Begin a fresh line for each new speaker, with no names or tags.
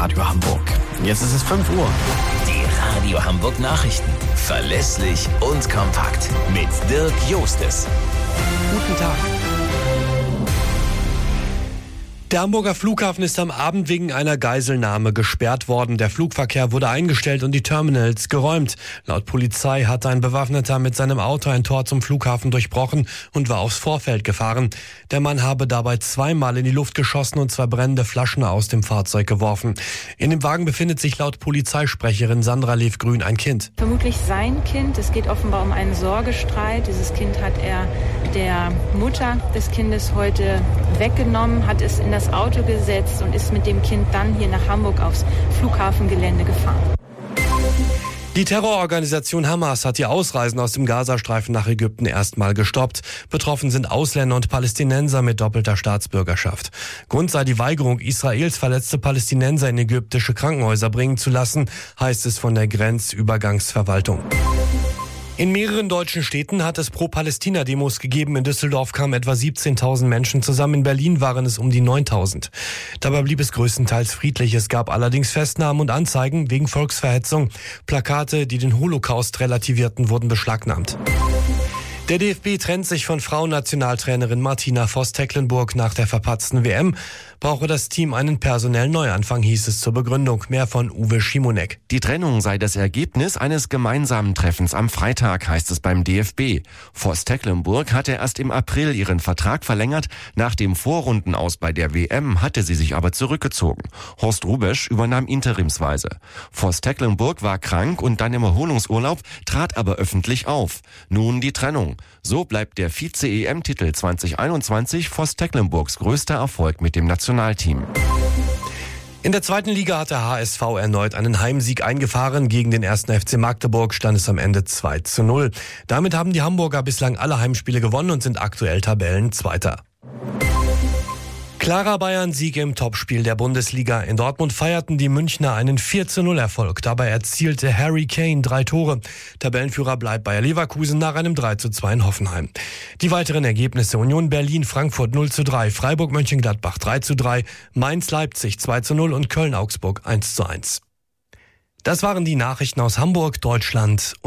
Radio Hamburg. Jetzt ist es 5 Uhr.
Die Radio Hamburg Nachrichten. Verlässlich und kompakt. Mit Dirk Jostes.
Guten Tag. Der Hamburger Flughafen ist am Abend wegen einer Geiselnahme gesperrt worden. Der Flugverkehr wurde eingestellt und die Terminals geräumt. Laut Polizei hatte ein Bewaffneter mit seinem Auto ein Tor zum Flughafen durchbrochen und war aufs Vorfeld gefahren. Der Mann habe dabei zweimal in die Luft geschossen und 2 brennende Flaschen aus dem Fahrzeug geworfen. In dem Wagen befindet sich laut Polizeisprecherin Sandra Lev-Grün ein Kind.
Vermutlich sein Kind. Es geht offenbar um einen Sorgestreit. Dieses Kind hat er der Mutter des Kindes heute weggenommen, hat es in das Auto gesetzt und ist mit dem Kind dann hier nach Hamburg aufs Flughafengelände gefahren.
Die Terrororganisation Hamas hat die Ausreisen aus dem Gazastreifen nach Ägypten erstmal gestoppt. Betroffen sind Ausländer und Palästinenser mit doppelter Staatsbürgerschaft. Grund sei die Weigerung Israels, verletzte Palästinenser in ägyptische Krankenhäuser bringen zu lassen, heißt es von der Grenzübergangsverwaltung. In mehreren deutschen Städten hat es Pro-Palästina-Demos gegeben. In Düsseldorf kamen etwa 17.000 Menschen zusammen. In Berlin waren es um die 9.000. Dabei blieb es größtenteils friedlich. Es gab allerdings Festnahmen und Anzeigen wegen Volksverhetzung. Plakate, die den Holocaust relativierten, wurden beschlagnahmt. Der DFB trennt sich von Frauennationaltrainerin Martina Voss-Tecklenburg. Nach der verpatzten WM brauche das Team einen personellen Neuanfang, hieß es zur Begründung. Mehr von Uwe Schimonek.
Die Trennung sei das Ergebnis eines gemeinsamen Treffens am Freitag, heißt es beim DFB. Voss-Tecklenburg hatte erst im April ihren Vertrag verlängert. Nach dem Vorrundenaus bei der WM hatte sie sich aber zurückgezogen. Horst Rubesch übernahm interimsweise. Voss-Tecklenburg war krank und dann im Erholungsurlaub, trat aber öffentlich auf. Nun die Trennung. So bleibt der Vize-EM-Titel 2021 Voss-Tecklenburgs größter Erfolg mit dem Nationalteam.
In der zweiten Liga hat der HSV erneut einen Heimsieg eingefahren. Gegen den 1. FC Magdeburg stand es am Ende 2:0. Damit haben die Hamburger bislang alle Heimspiele gewonnen und sind aktuell Tabellenzweiter. Klarer Bayern-Sieg im Topspiel der Bundesliga. In Dortmund feierten die Münchner einen 4:0-Erfolg. Dabei erzielte Harry Kane 3 Tore. Tabellenführer bleibt Bayer Leverkusen nach einem 3:2 in Hoffenheim. Die weiteren Ergebnisse: Union Berlin-Frankfurt 0:3, Freiburg-Mönchengladbach 3:3, Mainz-Leipzig 2:0 und Köln-Augsburg 1:1. Das waren die Nachrichten aus Hamburg, Deutschland.